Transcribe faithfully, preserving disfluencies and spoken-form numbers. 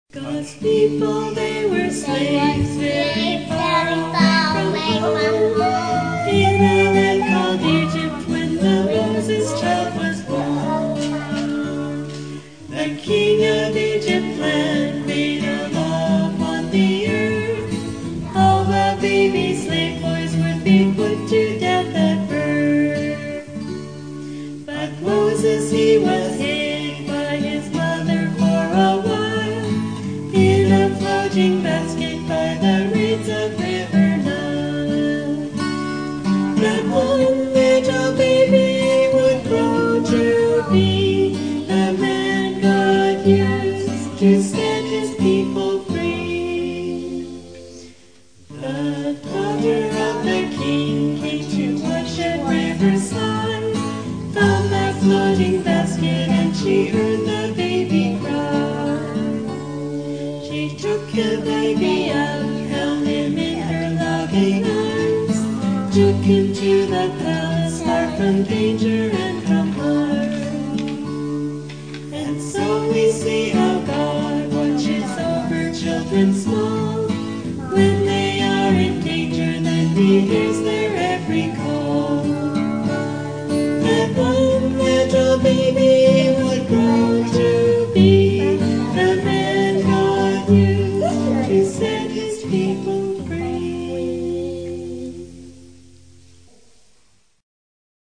God's people, they were slaves very far away from home, in a land called Egypt when the Moses child was born. The king of Egypt land made a law upon the earth. All the baby slave boys would be put to death at birth. But Moses, he was hid by his mother for a while, in a floating basket by the reeds of River Nile. That one little baby would grow to be the man God used to set his people free. The daughter of the king came to worship Riverside, found that floating basket, and she heard the baby cry. She took the baby out, held him in her loving arms, took him to the palace, far from danger and from harm. And so we see how God watches over children's minds.